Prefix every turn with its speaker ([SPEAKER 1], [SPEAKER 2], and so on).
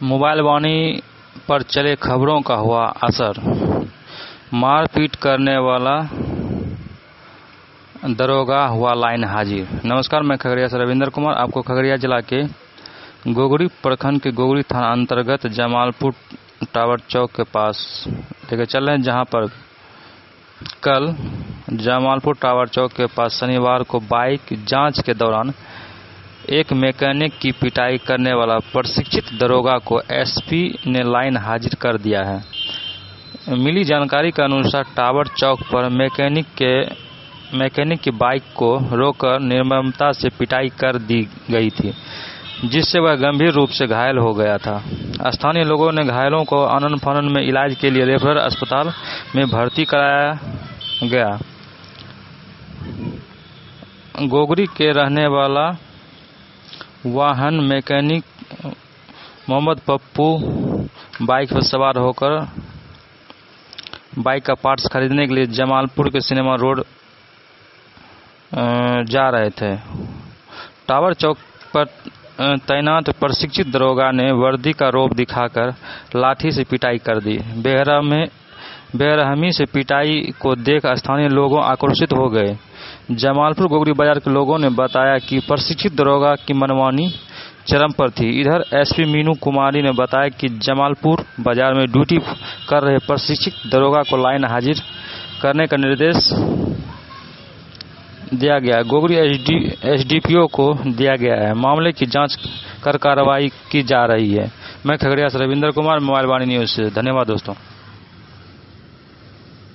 [SPEAKER 1] Mobile वाणी पर चले खबरों का हुआ असर। मारपीट करने वाला दरोगा हुआ लाइन हाजिर। नमस्कार, मैं खगड़िया से रविंद्र कुमार आपको खगड़िया जिला के गोगरी प्रखंड के गोगरी थाना अंतर्गत जमालपुर टावर चौक के पास लेकर चल रहे हैं, जहां पर कल जमालपुर टावर चौक के पास शनिवार को बाइक जांच के दौरान एक मैकेनिक की पिटाई करने वाला प्रशिक्षित दरोगा को एसपी ने लाइन हाजिर कर दिया है। मिली जानकारी के अनुसार टावर चौक पर मैकेनिक की बाइक को रोककर निर्ममता से पिटाई कर दी गई थी, जिससे वह गंभीर रूप से घायल हो गया था। स्थानीय लोगों ने घायलों को आनन फानन में इलाज के लिए रेफरल अस्पताल में भर्ती कराया गया। गोगरी के रहने वाला वाहन मैकेनिक मोहम्मद पप्पू बाइक पर सवार होकर बाइक का पार्ट्स खरीदने के लिए जमालपुर के सिनेमा रोड जा रहे थे। टावर चौक पर तैनात प्रशिक्षित दरोगा ने वर्दी का रौब दिखाकर लाठी से पिटाई कर दी। बेरहमी से पिटाई को देख स्थानीय लोग आक्रोशित हो गए। जमालपुर गोगरी बाजार के लोगों ने बताया कि प्रशिक्षित दरोगा की मनमानी चरम पर थी। इधर एसपी मीनू कुमारी ने बताया कि जमालपुर बाजार में ड्यूटी कर रहे प्रशिक्षित दरोगा को लाइन हाजिर करने का निर्देश दिया गया। गोगरी एसडीपीओ को दिया गया है। मामले की जांच कर कार्रवाई की जा रही है। मैं खगड़िया से रविंद्र कुमार, मोबाइल वाणी न्यूज से। धन्यवाद दोस्तों।